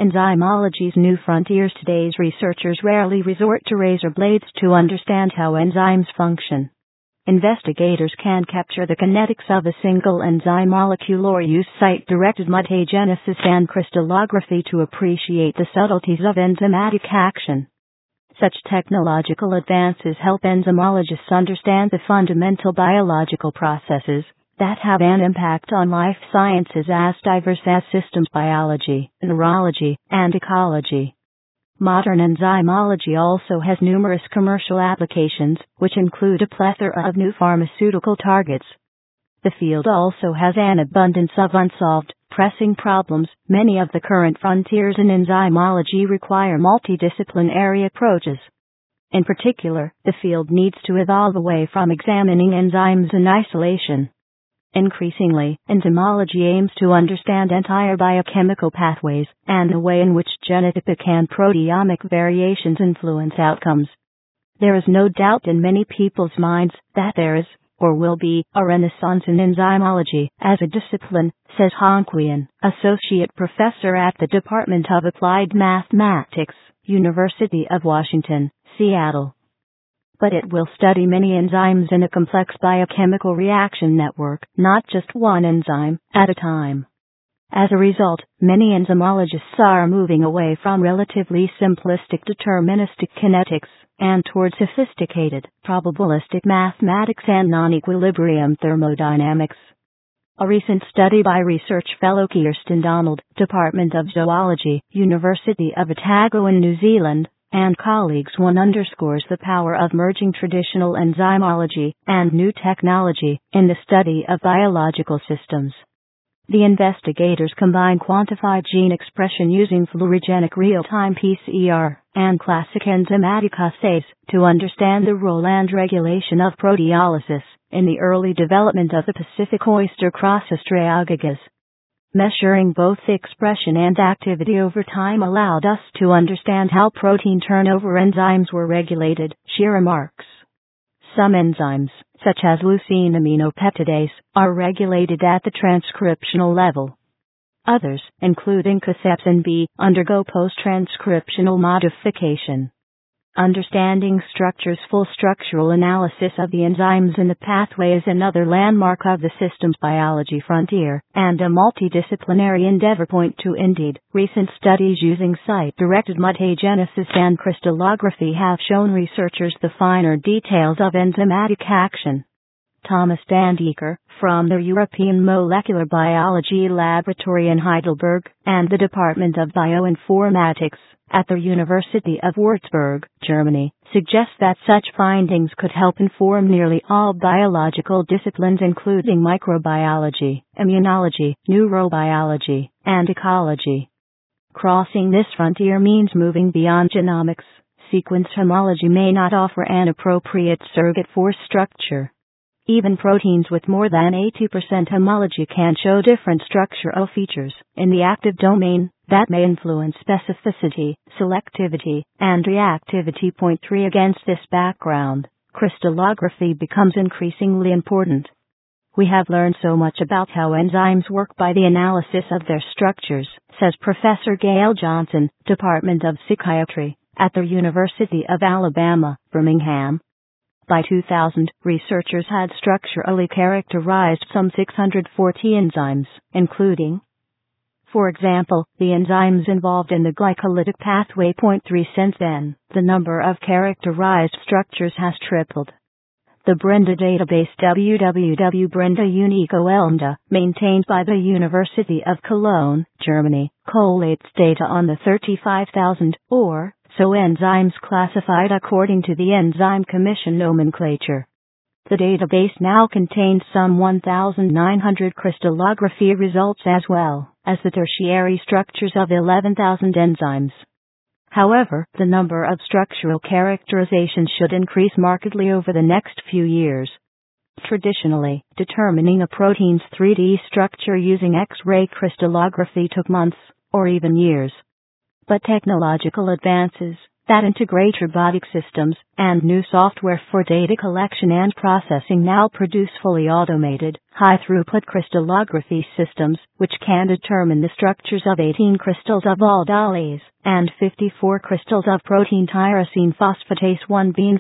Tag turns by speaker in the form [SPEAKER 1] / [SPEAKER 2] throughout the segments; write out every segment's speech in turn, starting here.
[SPEAKER 1] Enzymology's new frontiers. Today's researchers rarely resort to razor blades to understand how enzymes function. Investigators can capture the kinetics of a single enzyme molecule or use site-directed mutagenesis and crystallography to appreciate the subtleties of enzymatic action. Such technological advances help enzymologists understand the fundamental biological processes that have an impact on life sciences as diverse as systems biology, neurology, and ecology. Modern enzymology also has numerous commercial applications, which include a plethora of new pharmaceutical targets. The field also has an abundance of unsolved, pressing problems. Many of the current frontiers in enzymology require multidisciplinary approaches. In particular, the field needs to evolve away from examining enzymes in isolation. Increasingly, enzymology aims to understand entire biochemical pathways and the way in which genotypic and proteomic variations influence outcomes. There is no doubt in many people's minds that there is, or will be, a renaissance in enzymology as a discipline, says Han Qian, Associate Professor at the Department of Applied Mathematics, University of Washington, Seattle. But it will study many enzymes in a complex biochemical reaction network, not just one enzyme at a time. As a result, many enzymologists are moving away from relatively simplistic deterministic kinetics and toward sophisticated, probabilistic mathematics and non-equilibrium thermodynamics. A recent study by research fellow Kirsten Donald, Department of Zoology, University of Otago in New Zealand, and colleagues underscores the power of merging traditional enzymology and new technology in the study of biological systems. The investigators combine quantified gene expression using fluorogenic real-time PCR and classic enzymatic assays to understand the role and regulation of proteolysis in the early development of the Pacific oyster Crassus tragagas. Measuring both expression and activity over time allowed us to understand how protein turnover enzymes were regulated, she remarks. Some enzymes, such as leucine aminopeptidase, are regulated at the transcriptional level. Others, including cathepsin B, undergo post-transcriptional modification. Understanding structures. Full structural analysis of the enzymes in the pathway is another landmark of the systems biology frontier, and a multidisciplinary endeavor. Indeed, recent studies using site-directed mutagenesis and crystallography have shown researchers the finer details of enzymatic action. Thomas Dandeker, from the European Molecular Biology Laboratory in Heidelberg, and the Department of Bioinformatics at the University of Würzburg, Germany, suggests that such findings could help inform nearly all biological disciplines including microbiology, immunology, neurobiology, and ecology. Crossing this frontier means moving beyond genomics. Sequence homology may not offer an appropriate surrogate for structure. Even proteins with more than 80% homology can show different structural features in the active domain that may influence specificity, selectivity, and reactivity. 3 Against this background, crystallography becomes increasingly important. We have learned so much about how enzymes work by the analysis of their structures, says Professor Gail Johnson, Department of Psychiatry, at the University of Alabama, Birmingham. By 2000, researchers had structurally characterized some 640 enzymes, including, for example, the enzymes involved in the glycolytic pathway. 3 Since then, the number of characterized structures has tripled. The Brenda database www.Brenda-Unico-Elmda, maintained by the University of Cologne, Germany, collates data on the 35,000, or so enzymes classified according to the Enzyme Commission nomenclature. The database now contains some 1,900 crystallography results as well as the tertiary structures of 11,000 enzymes. However, the number of structural characterizations should increase markedly over the next few years. Traditionally, determining a protein's 3D structure using X-ray crystallography took months, or even years. But technological advances, that integrate robotic systems and new software for data collection and processing now produce fully automated, high-throughput crystallography systems, which can determine the structures of 18 crystals of aldolase and 54 crystals of protein tyrosine phosphatase 1B in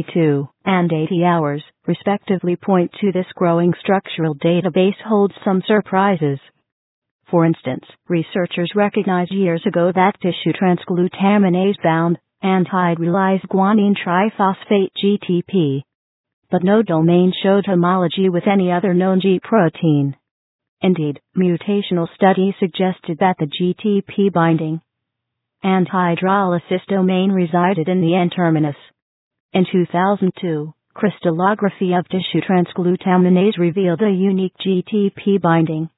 [SPEAKER 1] 42 and 80 hours, respectively. Point to this growing structural database holds some surprises. For instance, researchers recognized years ago that tissue transglutaminase-bound anti-hydrolyzed guanine triphosphate GTP, but no domain showed homology with any other known G protein. Indeed, mutational studies suggested that the GTP binding anti-hydrolysis domain resided in the N-terminus. In 2002, crystallography of tissue transglutaminase revealed a unique GTP binding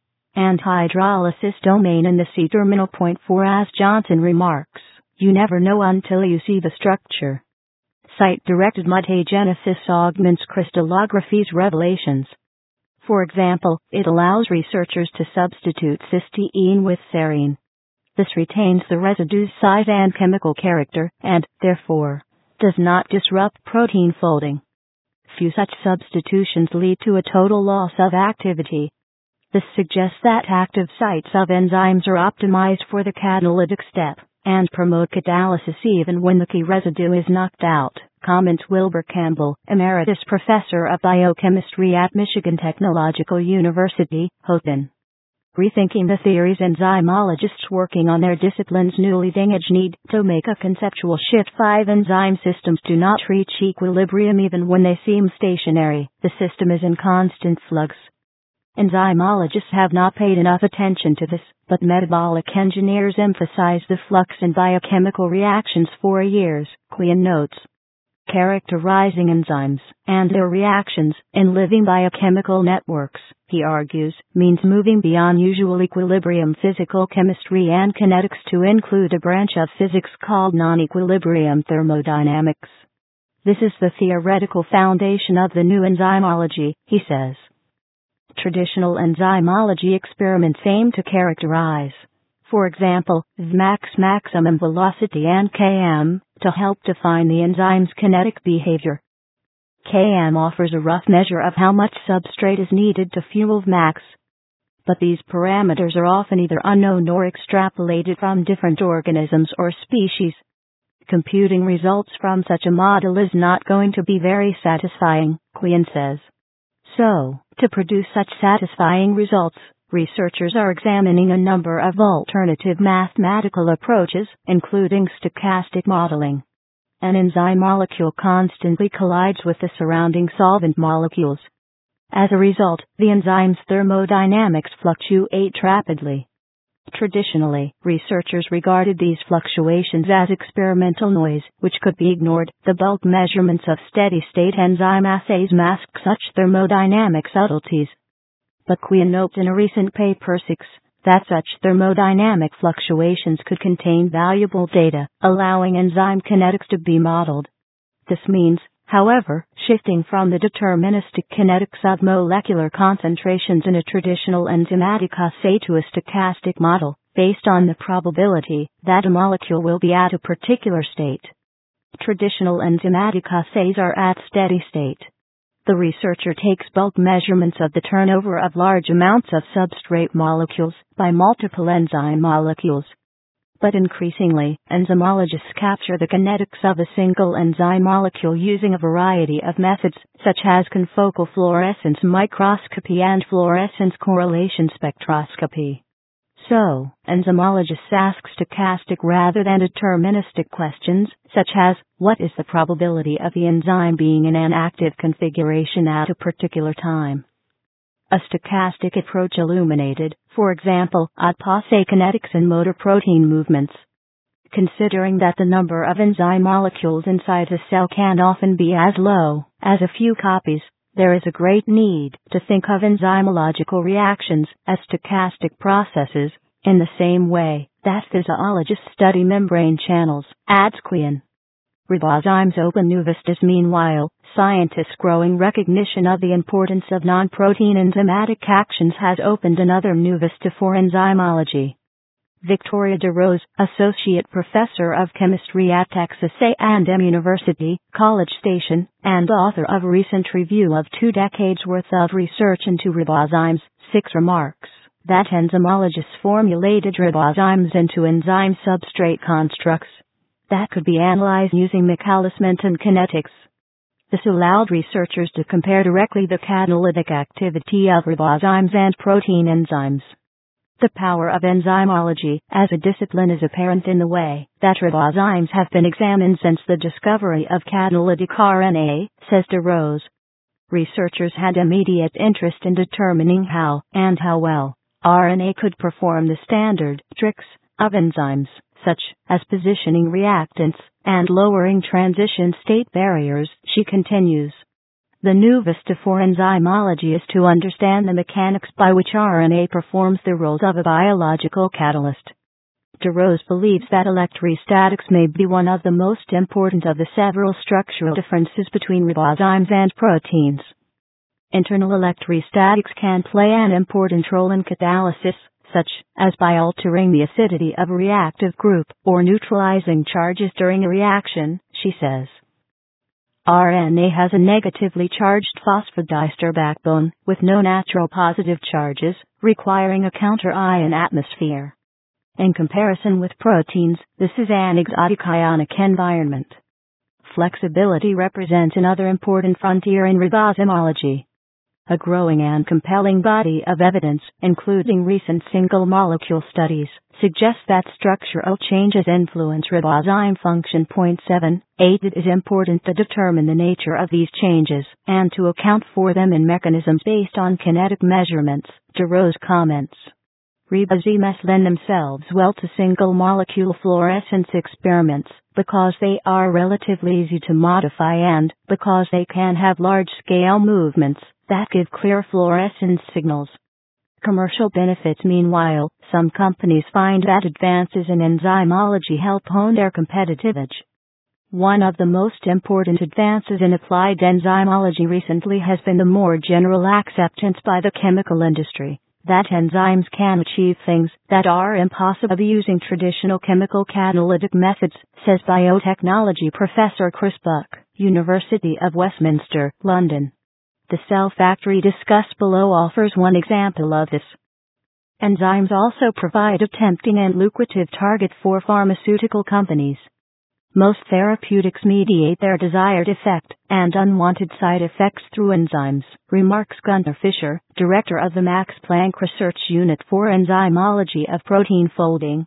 [SPEAKER 1] anti-hydrolysis domain in the C-terminal. Point 4. As Johnson remarks, you never know until you see the structure. Site-directed mutagenesis augments crystallography's revelations. For example, it allows researchers to substitute cysteine with serine. This retains the residue's size and chemical character, and, therefore, does not disrupt protein folding. Few such substitutions lead to a total loss of activity. This suggests that active sites of enzymes are optimized for the catalytic step and promote catalysis even when the key residue is knocked out, comments Wilbur Campbell, Emeritus Professor of Biochemistry at Michigan Technological University, Houghton. Rethinking the theories. Enzymologists working on their discipline's new leading edge need to make a conceptual shift. 5 enzyme systems do not reach equilibrium even when they seem stationary. The system is in constant flux. Enzymologists have not paid enough attention to this, but metabolic engineers emphasize the flux in biochemical reactions for years, Quinn notes. Characterizing enzymes and their reactions in living biochemical networks, he argues, means moving beyond usual equilibrium physical chemistry and kinetics to include a branch of physics called non-equilibrium thermodynamics. This is the theoretical foundation of the new enzymology, he says. Traditional enzymology experiments aim to characterize, for example, Vmax maximum velocity and Km, to help define the enzyme's kinetic behavior. Km offers a rough measure of how much substrate is needed to fuel Vmax. But these parameters are often either unknown or extrapolated from different organisms or species. Computing results from such a model is not going to be very satisfying, Quinn says. So, to produce such satisfying results, researchers are examining a number of alternative mathematical approaches, including stochastic modeling. An enzyme molecule constantly collides with the surrounding solvent molecules. As a result, the enzyme's thermodynamics fluctuate rapidly. Traditionally, researchers regarded these fluctuations as experimental noise, which could be ignored. The bulk measurements of steady-state enzyme assays mask such thermodynamic subtleties. But Quinn notes in a recent paper 6 that such thermodynamic fluctuations could contain valuable data, allowing enzyme kinetics to be modeled. This means, however, shifting from the deterministic kinetics of molecular concentrations in a traditional enzymatic assay to a stochastic model, based on the probability that a molecule will be at a particular state. Traditional enzymatic assays are at steady state. The researcher takes bulk measurements of the turnover of large amounts of substrate molecules by multiple enzyme molecules. But increasingly, enzymologists capture the kinetics of a single enzyme molecule using a variety of methods, such as confocal fluorescence microscopy and fluorescence correlation spectroscopy. So, enzymologists ask stochastic rather than deterministic questions, such as, what is the probability of the enzyme being in an active configuration at a particular time? A stochastic approach illuminated, for example, adipose kinetics in motor protein movements. Considering that the number of enzyme molecules inside a cell can often be as low as a few copies, there is a great need to think of enzymological reactions as stochastic processes, in the same way that physiologists study membrane channels, adds Quinn. Ribozymes open new vistas. Meanwhile, scientists' growing recognition of the importance of non-protein enzymatic actions has opened another new vista for enzymology. Victoria DeRose, Associate Professor of Chemistry at Texas A&M University, College Station, and author of a recent review of 2 decades worth of research into ribozymes, 6 remarks that enzymologists formulated ribozymes into enzyme substrate constructs that could be analyzed using Michaelis-Menten kinetics. This allowed researchers to compare directly the catalytic activity of ribozymes and protein enzymes. The power of enzymology as a discipline is apparent in the way that ribozymes have been examined since the discovery of catalytic RNA, says DeRose. Researchers had immediate interest in determining how well RNA could perform the standard tricks of enzymes, such as positioning reactants and lowering transition state barriers, she continues. The new vista for enzymology is to understand the mechanics by which RNA performs the roles of a biological catalyst. DeRose believes that electrostatics may be one of the most important of the several structural differences between ribozymes and proteins. Internal electrostatics can play an important role in catalysis, such as by altering the acidity of a reactive group or neutralizing charges during a reaction, she says. RNA has a negatively charged phosphodiester backbone, with no natural positive charges, requiring a counter-ion atmosphere. In comparison with proteins, this is an exotic ionic environment. Flexibility represents another important frontier in ribosomology. A growing and compelling body of evidence, including recent single-molecule studies, suggests that structural changes influence ribozyme function. 7.8 It is important to determine the nature of these changes and to account for them in mechanisms based on kinetic measurements, DeRose comments. Ribozymes lend themselves well to single-molecule fluorescence experiments because they are relatively easy to modify and because they can have large-scale movements that give clear fluorescence signals. Commercial benefits. Meanwhile, some companies find that advances in enzymology help hone their competitive edge. One of the most important advances in applied enzymology recently has been the more general acceptance by the chemical industry that enzymes can achieve things that are impossible using traditional chemical catalytic methods, says biotechnology professor Chris Buck, University of Westminster, London. The cell factory discussed below offers one example of this. Enzymes also provide a tempting and lucrative target for pharmaceutical companies. Most therapeutics mediate their desired effect and unwanted side effects through enzymes, remarks Gunther Fischer, director of the Max Planck Research Unit for Enzymology of Protein Folding.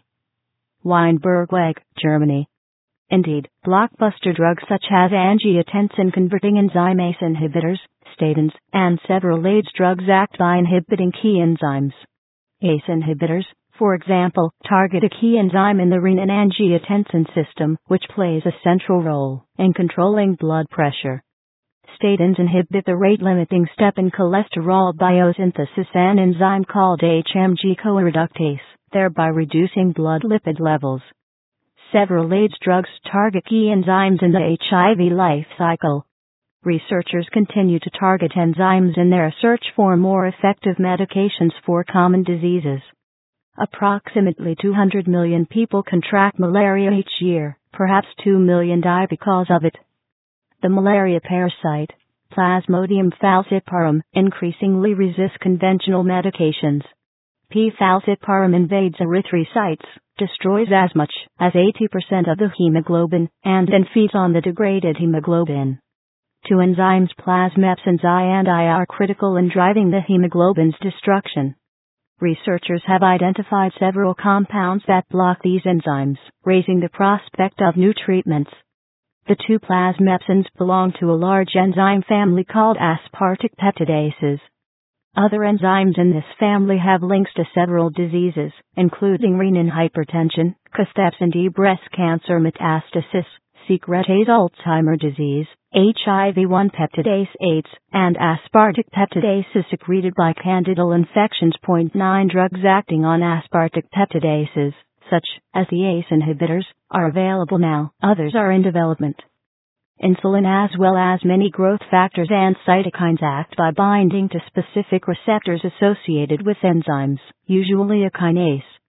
[SPEAKER 1] Weinberg, Germany. Indeed, blockbuster drugs such as angiotensin-converting enzyme ACE inhibitors, statins, and several AIDS drugs act by inhibiting key enzymes. ACE inhibitors, for example, target a key enzyme in the renin-angiotensin system, which plays a central role in controlling blood pressure. Statins inhibit the rate-limiting step in cholesterol biosynthesis, an enzyme called HMG coreductase, thereby reducing blood lipid levels. Several AIDS drugs target key enzymes in the HIV life cycle. Researchers continue to target enzymes in their search for more effective medications for common diseases. Approximately 200 million people contract malaria each year, perhaps 2 million die because of it. The malaria parasite, Plasmodium falciparum, increasingly resists conventional medications. P. falciparum invades erythrocytes, destroys as much as 80% of the hemoglobin, and then feeds on the degraded hemoglobin. Two enzymes, plasmepsins I and I, are critical in driving the hemoglobin's destruction. Researchers have identified several compounds that block these enzymes, raising the prospect of new treatments. The two plasmepsins belong to a large enzyme family called aspartic peptidases. Other enzymes in this family have links to several diseases, including renin hypertension, cathepsin D, breast cancer metastasis, secretase Alzheimer's disease, HIV-1 peptidase AIDS, and aspartic peptidases secreted by candidal infections. 9 Drugs acting on aspartic peptidases, such as the ACE inhibitors, are available now. Others are in development. Insulin as well as many growth factors and cytokines act by binding to specific receptors associated with enzymes, usually a kinase.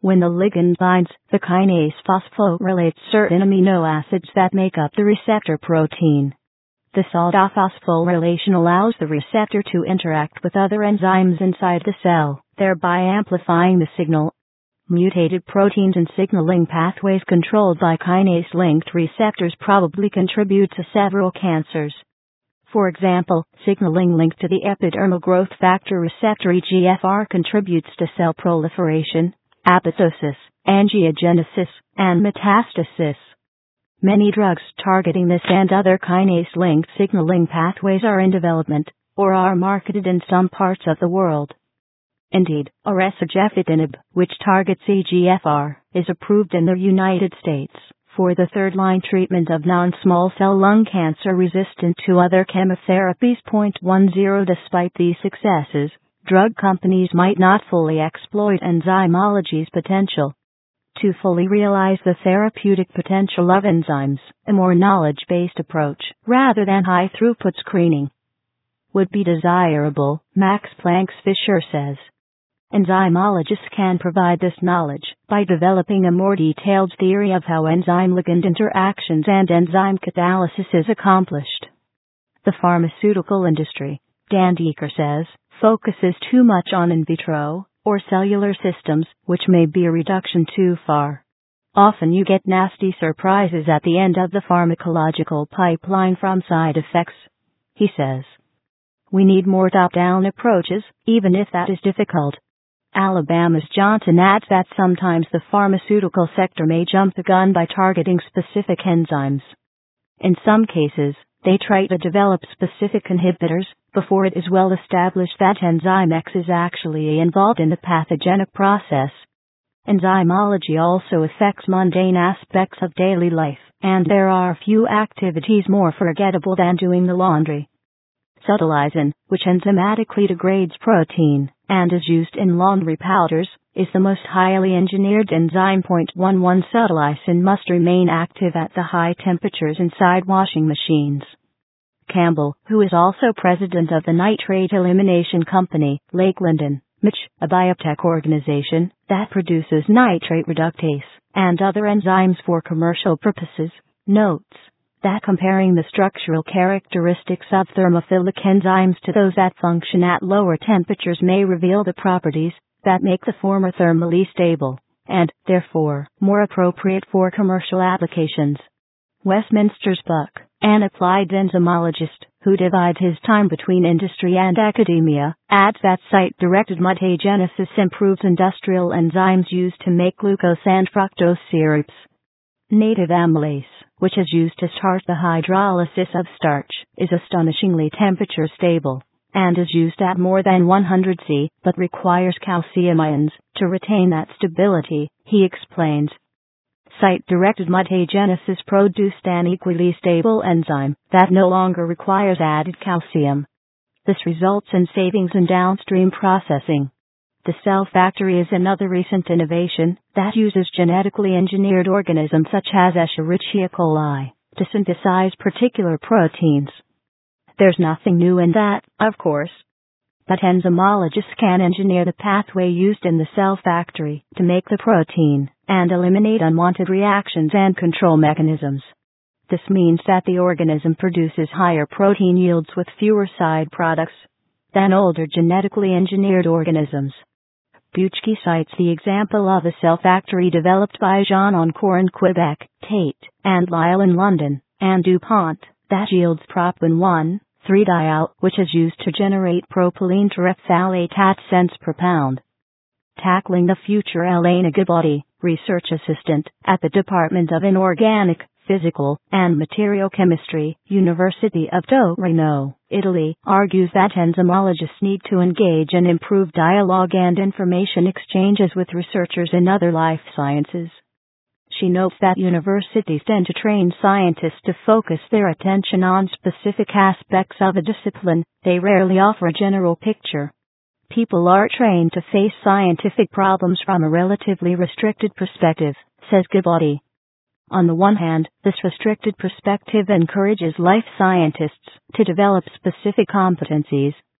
[SPEAKER 1] When the ligand binds, the kinase phosphorylates certain amino acids that make up the receptor protein. The SALDA phosphorylation allows the receptor to interact with other enzymes inside the cell, thereby amplifying the signal. Mutated proteins and signaling pathways controlled by kinase-linked receptors probably contribute to several cancers. For example, signaling linked to the epidermal growth factor receptor EGFR contributes to cell proliferation, apoptosis, angiogenesis, and metastasis. Many drugs targeting this and other kinase-linked signaling pathways are in development, or are marketed in some parts of the world. Indeed, oresogefetinib, which targets EGFR, is approved in the United States for the third-line treatment of non-small cell lung cancer resistant to other chemotherapies. 10 Despite these successes, drug companies might not fully exploit enzymology's potential. To fully realize the therapeutic potential of enzymes, a more knowledge-based approach, rather than high-throughput screening, would be desirable, Max Planck's Fischer says. Enzymologists can provide this knowledge by developing a more detailed theory of how enzyme-ligand interactions and enzyme catalysis is accomplished. The pharmaceutical industry, Dan Deker says, focuses too much on in vitro, or cellular systems, which may be a reduction too far. Often you get nasty surprises at the end of the pharmacological pipeline from side effects, he says. We need more top-down approaches, even if that is difficult. Alabama's Johnson adds that sometimes the pharmaceutical sector may jump the gun by targeting specific enzymes. In some cases, they try to develop specific inhibitors before it is well established that enzyme X is actually involved in the pathogenic process. Enzymology also affects mundane aspects of daily life, and there are few activities more forgettable than doing the laundry. Subtilizin, which enzymatically degrades protein and is used in laundry powders, is the most highly engineered enzyme. 11 Subtilizin must remain active at the high temperatures inside washing machines. Campbell, who is also president of the Nitrate Elimination Company, Lake Linden, Mich., a biotech organization that produces nitrate reductase and other enzymes for commercial purposes, notes that comparing the structural characteristics of thermophilic enzymes to those that function at lower temperatures may reveal the properties that make the former thermally stable, and, therefore, more appropriate for commercial applications. Westminster's Buck, an applied enzymologist who divides his time between industry and academia, adds that site-directed mutagenesis improves industrial enzymes used to make glucose and fructose syrups. Native amylase, which is used to start the hydrolysis of starch, is astonishingly temperature stable, and is used at more than 100 C, but requires calcium ions to retain that stability, he explains. Site-directed mutagenesis produced an equally stable enzyme that no longer requires added calcium. This results in savings in downstream processing. The cell factory is another recent innovation that uses genetically engineered organisms such as Escherichia coli to synthesize particular proteins. There's nothing new in that, of course. But enzymologists can engineer the pathway used in the cell factory to make the protein and eliminate unwanted reactions and control mechanisms. This means that the organism produces higher protein yields with fewer side products than older genetically engineered organisms. Buchke cites the example of a cell factory developed by Jean Encore in Quebec, Tate and Lyle in London, and DuPont, that yields propin 1,3-diol, which is used to generate propylene terephthalate at cents per pound. Tackling the future, Elena Ghibotti, research assistant at the Department of Inorganic, Physical, and Material Chemistry, University of Torino, Italy, argues that enzymologists need to engage in improved dialogue and information exchanges with researchers in other life sciences. She notes that universities tend to train scientists to focus their attention on specific aspects of a discipline. They rarely offer a general picture. People are trained to face scientific problems from a relatively restricted perspective, says Ghibotti. On the one hand, this restricted perspective encourages life scientists to develop specific competencies.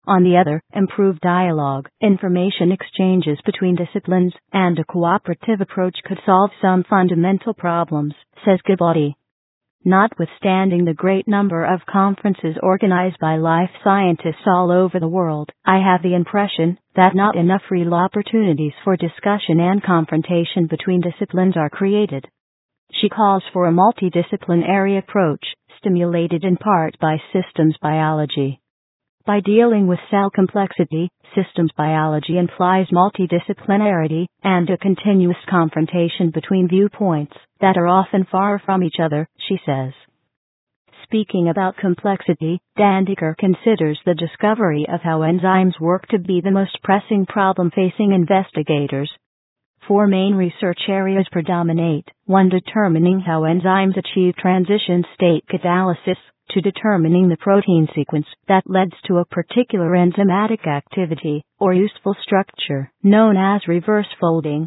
[SPEAKER 1] On the other, improve dialogue, information exchanges between disciplines, and a cooperative approach could solve some fundamental problems, says Ghibotti. Notwithstanding the great number of conferences organized by life scientists all over the world, I have the impression that not enough real opportunities for discussion and confrontation between disciplines are created. She calls for a multidisciplinary approach, stimulated in part by systems biology. By dealing with cell complexity, systems biology implies multidisciplinarity and a continuous confrontation between viewpoints that are often far from each other, she says. Speaking about complexity, Dandiker considers the discovery of how enzymes work to be the most pressing problem facing investigators. 4 main research areas predominate: 1. Determining how enzymes achieve transition state catalysis, 2. Determining the protein sequence that leads to a particular enzymatic activity, or useful structure, known as reverse folding.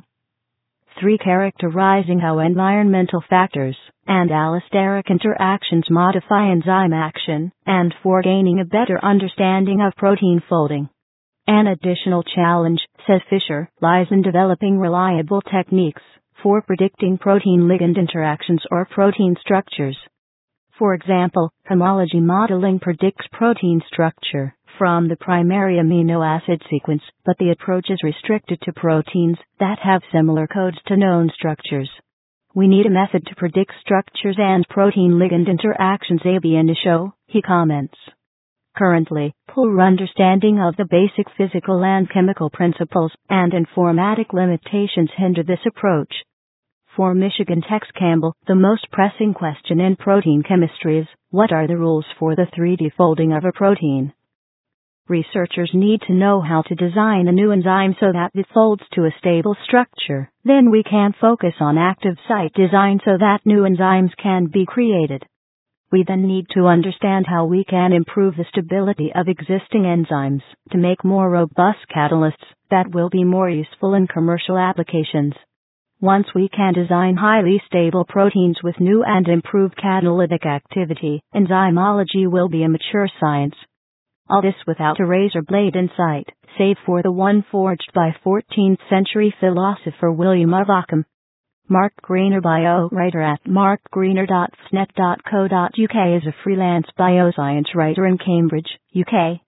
[SPEAKER 1] 3. Characterizing how environmental factors and allosteric interactions modify enzyme action, and 4. Gaining a better understanding of protein folding. An additional challenge, says Fisher, lies in developing reliable techniques for predicting protein-ligand interactions or protein structures. For example, homology modeling predicts protein structure from the primary amino acid sequence, but the approach is restricted to proteins that have similar codes to known structures. We need a method to predict structures and protein-ligand interactions ab initio, he comments. Currently, poor understanding of the basic physical and chemical principles and informatic limitations hinder this approach. For Michigan Tech's Campbell, the most pressing question in protein chemistry is, what are the rules for the 3D folding of a protein? Researchers need to know how to design a new enzyme so that it folds to a stable structure. Then we can focus on active site design so that new enzymes can be created. We then need to understand how we can improve the stability of existing enzymes to make more robust catalysts that will be more useful in commercial applications. Once we can design highly stable proteins with new and improved catalytic activity, enzymology will be a mature science. All this without a razor blade in sight, save for the one forged by 14th century philosopher William of Ockham. Mark Greener, bio writer at markgreener.fnet.co.uk, is a freelance bioscience writer in Cambridge, UK.